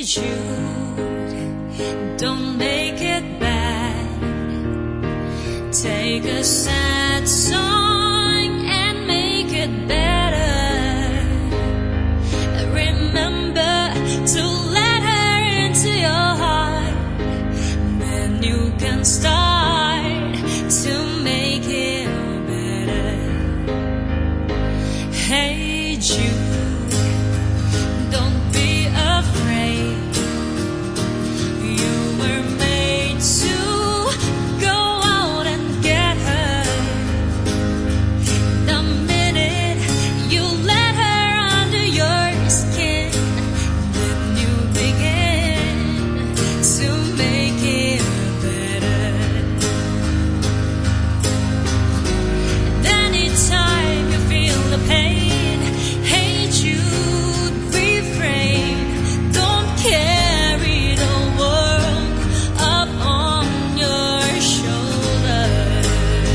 Jude, don't make it bad. Take a sad song and make it better. Remember to let her into your heart. Then you can start to make it better. Hey Jude, don't be afraid. You were made to go out and get her. The minute you let her under your skin, then you begin to make it better. And anytime you feel the pain, hey Jude, refrain. Don't carry the world up on your shoulders.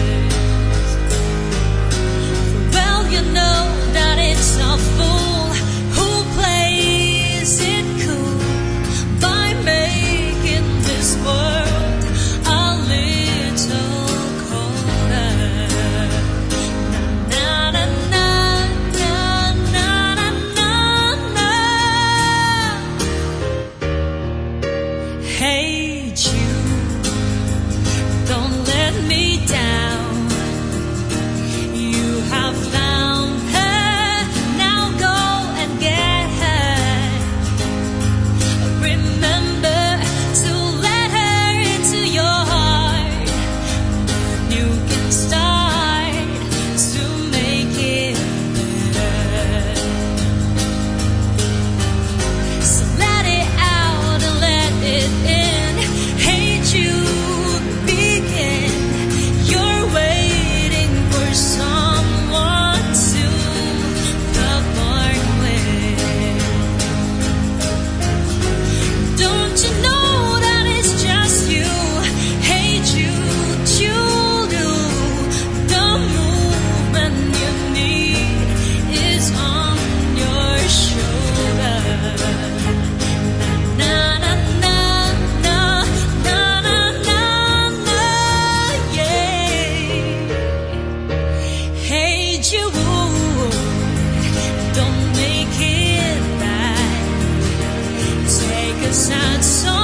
Well, you know that it's a fool who plays it cool by making this world a little colder. Na na na na na na na na. Hey Jude, don't let me down. You have found her, now go and get her. Remember to let her into your heart. Then you can start to make it better. So let it out and let it in. Hey Jude, begin. You're waiting for someone to the born with. Don't you know that it's just you? Hey Jude, you do. The movement you need is on your shoulder. Na na na na na na na na, yeah. Hey Jude, don't make it bad. Take a sad song